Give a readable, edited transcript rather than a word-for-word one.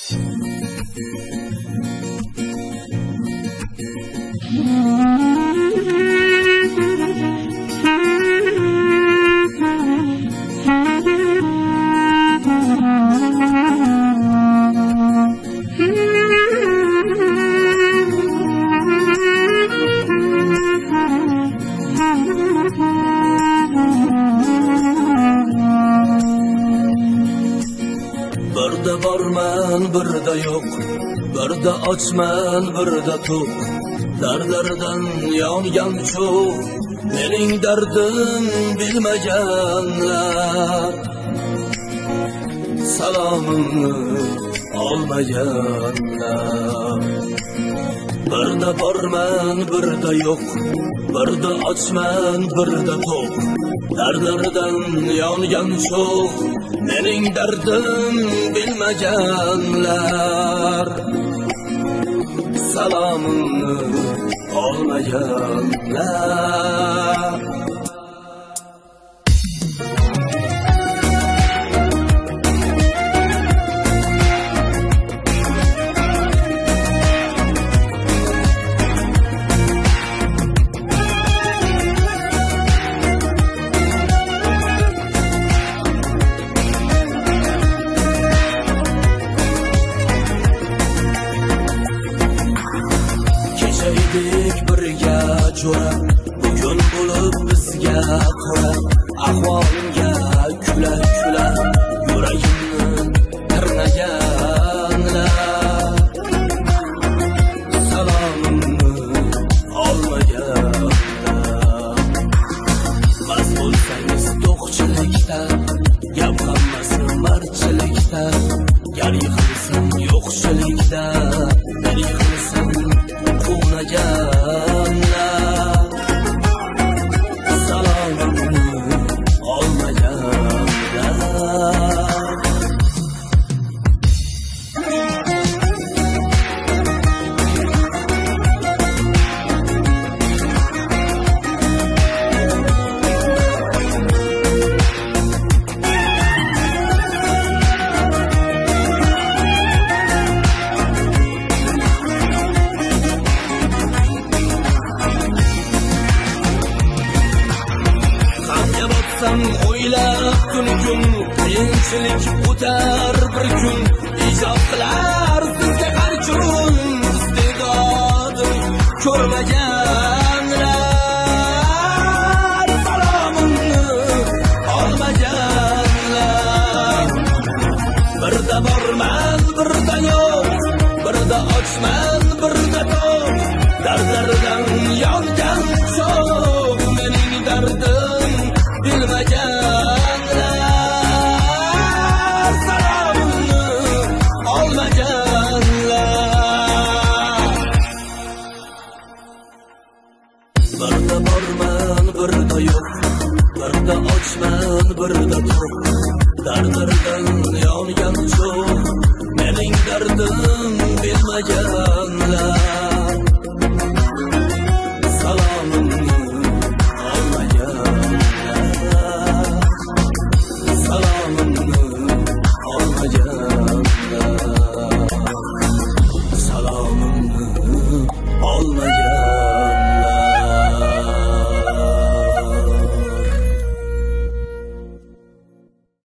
Birda borman, birda yo'q, birda ochman, birda to'q. Dardlardan yongan cho'q, mening dardim bilmaganlar. Salomimni olmaganlar. Birda borman, birda yo'q, birda ochman, birda to'q. Dardlardan yongan cho'q, mening dardim bilmaganlar. Salomimni olmaganlar. Birga jo'ra, bugun bo'lib bizga qora. Ahvolimga kula-kula yuragimni tirnaganlar. Salomimni olmaganlar. Bas bo'lsangiz to'qchilikda, gap hammasi marchilikda. Gar yiqilsam yo'qchilikda, gar yiqilsam quvnaganlar. Salomimni olmaganlar. O'ylab kun-kun qiyinchilik o'tar bir kun. Ijod qilar sizga har kun iste'dodim ko'rmaganlar. Salomimni olmaganlar. Birda borman, birda yo'q, birda ochman, birda to'q. Dardlardan yongan cho'q, mening dardim bilmaganlar. Salomimni olmaganlar. Birda borman, birda yo'q, birda ochman, birda to'q. Dardlardan yongan cho'q, mening dardim bilmaganlar. Salomimni olmaganlar. Salomimni